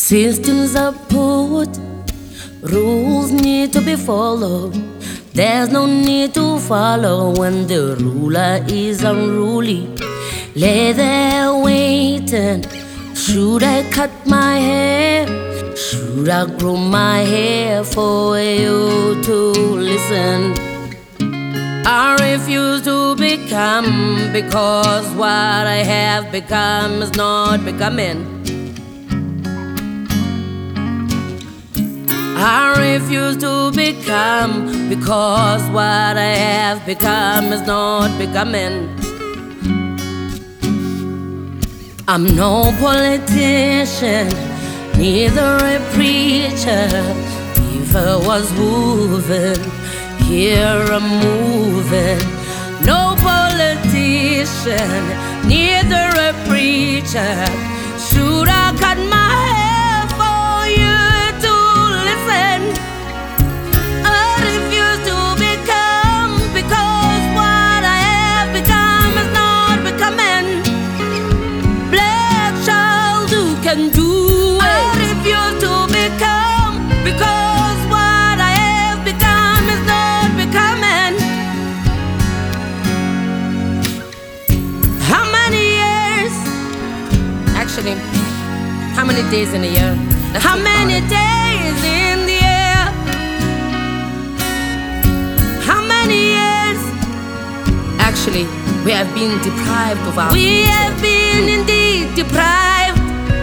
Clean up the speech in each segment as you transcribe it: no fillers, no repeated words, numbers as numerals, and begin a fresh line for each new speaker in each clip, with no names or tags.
Systems are put, rules need to be followed. There's no need to follow when the ruler is unruly. Lay there waiting. Should I cut my hair? Should I grow my hair for you to listen? I refuse to become, because what I have become is not becoming. I refuse to become, because what I have become is not becoming. I'm no politician, neither a preacher. If I was moving, here I'm moving. No politician, neither a preacher. Should I cut my hair for you to listen? I refuse to become, because what I have become is not becoming. Black child who can do it. I refuse to become, because what I have become is not becoming. How many years? Actually, how many days in a year? How many days in the year? How many years? Actually, we have been deprived of our future. We have been indeed deprived.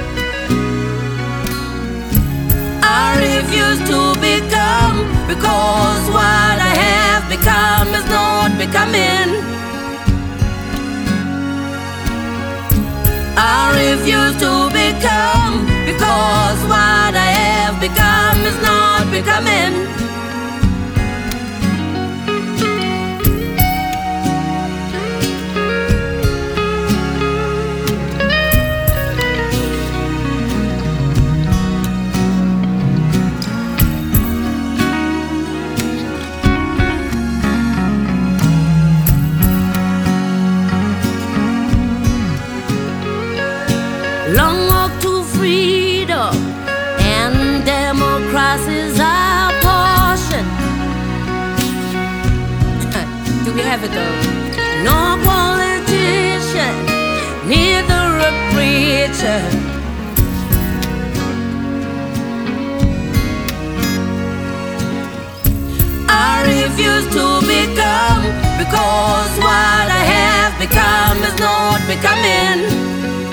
I refuse to become, because what I have become is not becoming. I refuse to become, because what I have become is not becoming. Long walk to freedom, and democracy's our portion. Do we have it though? No politician, neither a preacher. I refuse to become, because what I have become is not becoming.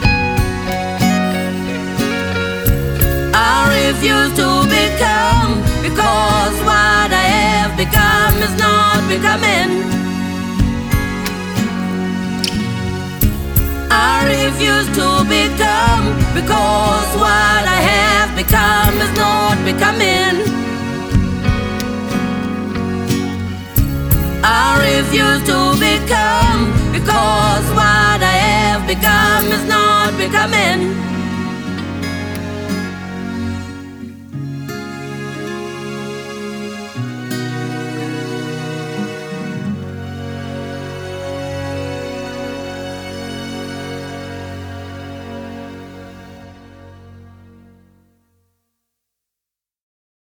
I refuse to become, because what I have become is not becoming. I refuse to become, because what I have become is not becoming. I refuse to become.